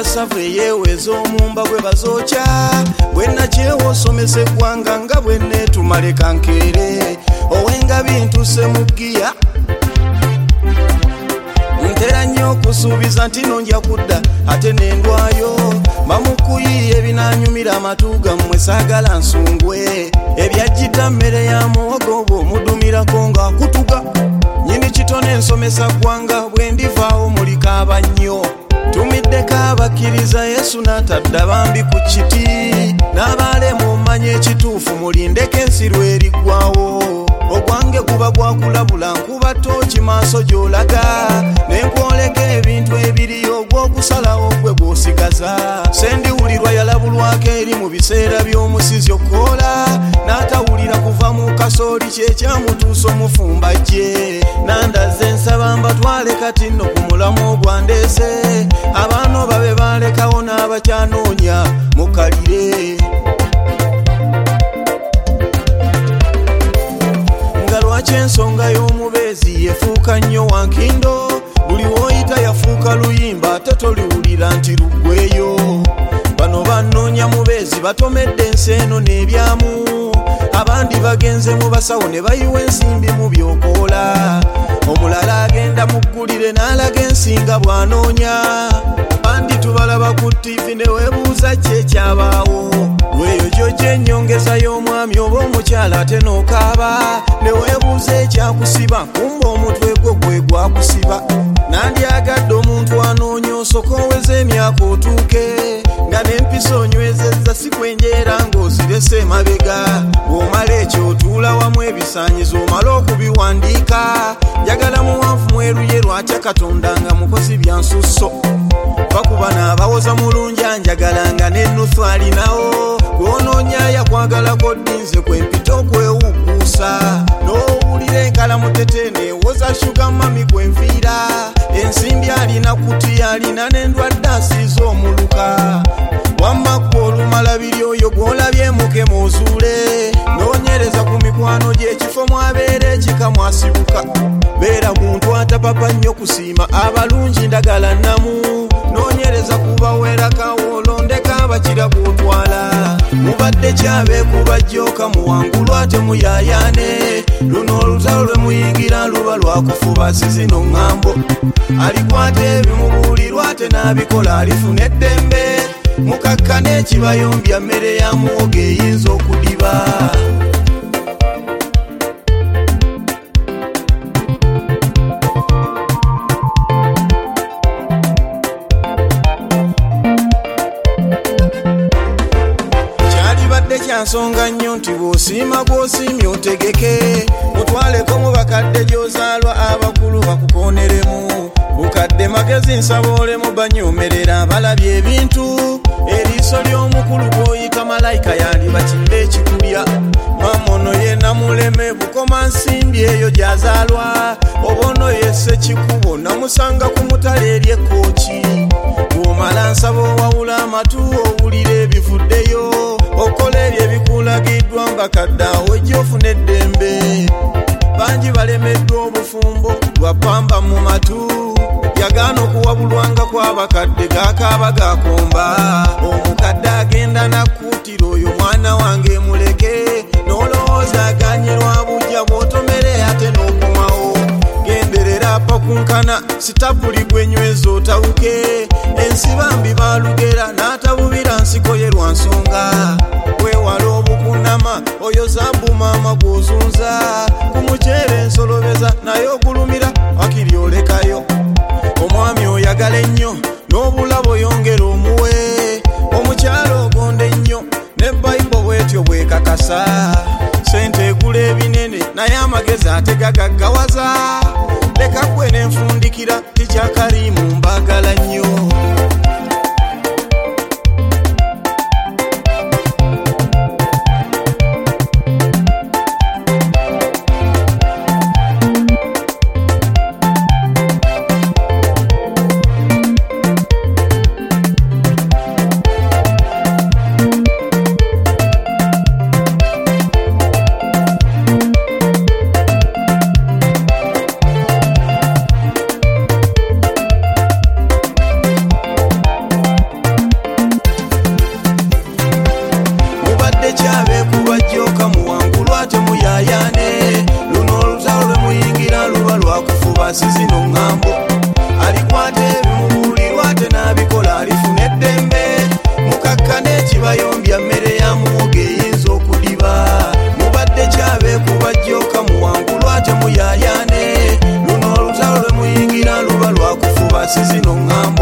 basavu eyeweza omumba gwe bazokya bwenna kyewo osomesa eggwanga nga bwenne tumaleka nkeere owenga bintuse mu giya ntera nnyo okusuubiza nti nonja kudda ate nendwayo bamukuyiye ebinanyumira amatu gammwe saagala nsungwe ebyajjidda mmere ya muwogo bw'omudumirako ng'akutuga nyini kitone ensomesa ggwanga bwe ndivaawo mulikaaba nnyo tumiddeko abakkiriza yesu n'atadda bambi ku kiti n'abalemu mmanye ekituufu mulindeko ensi lweriggwawo ogwange guba gwakulabula nkuba tooki maaso gy'olaga nenkwoleka ebintu ebiriyo ogw'okusalawo gwe gw'osigaza sendiwulirwa yalabulwako eri mu biseera by'omusizi okoola n'atawulira kuva mu kasooli kyekyamutuusa omufumba gye nandaze nsaba mbatwale kati nno ku mulamu ogwandeese abaana babe balekawo n'abakyanoonya mukalire nga lwaki ensonga y'omubeezi yefuuka nnyo wankindo buli woyita yafuuka luyimba ate toliwulira nti luggweyo bano banoonya mubeezi batomedde ensi eno n'ebyamu abandi bagenze mu basawo ne bayiwa ensimbi mu byokoola omulala agenda mu ggulire n'alaga ensinga bw'anoonya bandi tubalaba ku ttivi ne weebuuza kyekyabaawo lweyo gyojja ennyongeza y'omwami oba omukyala ate n'okaaba ne weebuuza ekyakusiba kumba omutwe gwo gwe gwakusiba nandyagadde omuntu anoonya osooka oweza emyaka otuuke nga n'empisa onywezezza si kwenjeera ng'ozirese emabega bw'omala ekyo otuula wamu ebisaanyizo omala okubiwandiika njagala muwanvu mweruye lwatya katonda nga mukozi byansusso bakuba n'abawoza mulunja njagala nga n'ennusu alinawo gw'onoonya yakwagalako ddinze kwempita okwewuguusa n'owulira enkalamutete neewoza shuga mami kwenviira ensimbi alina kuti alina n'endwadde asiiza omuluka wamma ku olumala biri oyo gw'olabye mukemu ozuule noonyereza ku mikwano gy'ekifo mwabeera ekika mwasibuka beera muntu atapapa nnyo kusiima abalungi ndagala nnamu noonyereza kubawerakawo olondeka abakira bw'otwala mubadde kyabeekuba jjooka muwangulu ate muyaayaane luno olutalo lwe muyingira luba lwakufuba sizino ŋŋambo alikwata ebimubuulirwa ate n'abikola alifuna eddembe mukakkane ekibayombya mmere ya muwogo eyinza okudiba nsonga nnyo nti bw'osiima gw'osiimye otegeke mutwaleko mu bakadde gy'ozaalwa abakulu bakukooneremu bukadde magezi nsaboolemu banyoomerera abalabye ebintu eriiso ly'omukulu gw'oyita malayika yandibakimba ekikulya mamono ye namuleme bukoma nsimbi eyo gy'azaalwa obono yesse kikubo namusanga ku mutale ery'ekkooki bw'omala nsaba owawula amatu owulira ebivuddeyo okola ebyo ebikulagiddwa mbakadde awo ejja ofuna eddembe bangi balemeddwa obufumbo lwa ppamba mu matu yagaana okuwabulwanga kw'abakadde gaakaaba gakomba omukadde agenda nakkuutira oyo mwana wange muleke n'olowooza aganyirwa bujja bw'otomere ate n'okumawo genderera pakunkana sitabuli gwenyweza otawuke ensibambi balugera n'atabubira nsiko ye lwa nsonga wewala obukunama oyo zambu maama gw'ozunza ku muceere ensolobeza naye ogulumira akiri olekayo omwami oyagala ennyo n'obulabo yongera omuwe omukyalo ogonde ennyo ne bayibo bwetyo bwekakasa sente egula ebinene naye amagezi ate gagaggawaza leka gwe n'enfundikira tikyakalimu mbagala nnyo lwakufuba sizino ŋŋambo alikwata ebimubulirwa ate n'abikola alifuna eddembe mukakkane ekibayombya mmere ya muwogo eyinza okudiba mubadde kyabeekubajjoka muwangulwa ate muyayaane luno olutalo lwe muyingira luba lwakufuba sizino ŋŋambo